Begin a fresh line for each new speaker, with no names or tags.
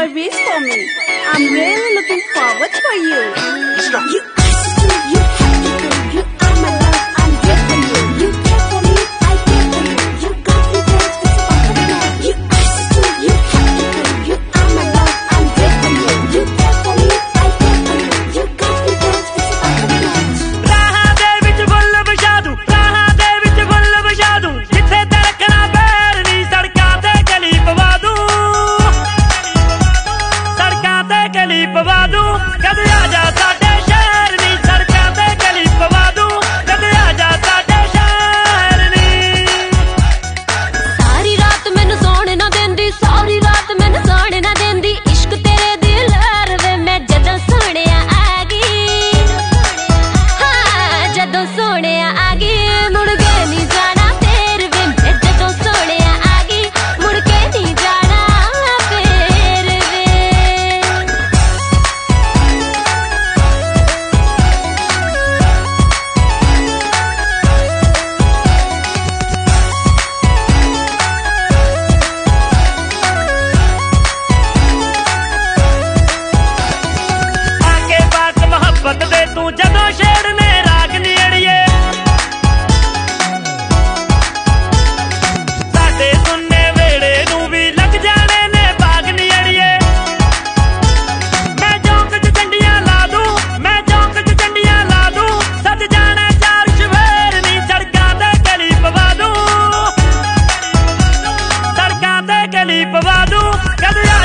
a wish for me. I'm really looking forward for you.
Let's go.
You have to do. You are my love, I'm here for you. You care for me, I care for you. You got me there, this is all I know. You have to do. You are my love, I'm here for you. You care for me, I care for you. You got me there, this is all I know.
ਰਾਹਾਂ ਦੇ ਵਿੱਚ ਫੁੱਲ ਵਿਛਾ ਦੂੰ, ਰਾਹਾਂ ਦੇ ਵਿੱਚ ਫੁੱਲ ਵਿਛਾ ਦੂੰ, ਜਿੱਥੇ ਧੜਕਣਾ ਪੈਰ ਨੀ ਸੜਕਾਂ ਤੇ ਗਲੀ ਪਵਾ ਦੂੰ, ਸੜਕਾਂ ਤੇ ਗਲੀ ਪਵਾ ਦੂੰ, ਕਦੇ ਆ ਜਾ ਸਾਡੇ ਸ਼ਹਿਰ ਨੀ ਸੜਕਾਂ ਤੇ ਗਲੀ ਪਵਾ ਦੂੰ, ਕਦੇ ਆ ਜਾ ਸਾਡੇ ਸ਼ਹਿਰ ਨੀ।
ਸਾਰੀ ਰਾਤ ਮੈਨੂੰ ਸੌਣ ਨਾ ਦਿੰਦੀ, ਸਾਰੀ ਰਾਤ ਮੈਨੂੰ ਸੌਣ ਨਾ ਦਿੰਦੀ, ਇਸ਼ਕ ਤੇਰੇ ਦੀ ਲਹਿਰ ਵੇ ਮੈਂ ਜਦੋਂ ਸੋਹਣਿਆ ਆ ਗਈ, ਹਾਂ ਜਦੋਂ ਸੋਹਣਿਆ ਆ ਗਈ, ਮੁੜ ਕੇ ਨਹੀਂ ਜਾਣਾ ਫੇਰ ਵੇ ਮੈਂ ਜਦੋਂ ਸੋਹਣਿਆ ਆ ਗਈ, ਮੁੜ ਕੇ ਨਹੀਂ ਜਾਣਾ ਫੇਰ ਵੇ।
ਆਕੇ ਬਾਤ ਮੁਹੱਬਤ ਦੇ ਤੂੰ ਜਦੋਂ ਛੇੜਨੇ ਰਾਗ ਨੀ ਅੜੀਏ, ਸਾਡੇ ਸੁੰਨੇ ਵੇੜੇ ਨੂੰ ਵੀ ਲੱਗ ਜਾਣੇ ਨੇ ਬਾਗ ਨੀ ਅੜੀਏ। ਮੈਂ ਚੌਂਕ 'ਚ ਚੰਡੀਆਂ ਲਾ ਦੂੰ, ਮੈਂ ਚੌਂਕ 'ਚ ਚੰਡੀਆਂ ਲਾ ਦੂੰ, ਸੱਜ ਜਾਣਾ ਚਾਰ ਸ਼ਵੇਰ ਨੀ ਸੜਕਾਂ ਤੇ ਗਲੀ ਪਵਾ ਦੂੰ, ਸੜਕਾਂ ਤੇ ਗਲੀ ਪਵਾ ਦੂੰ, ਕਦੇ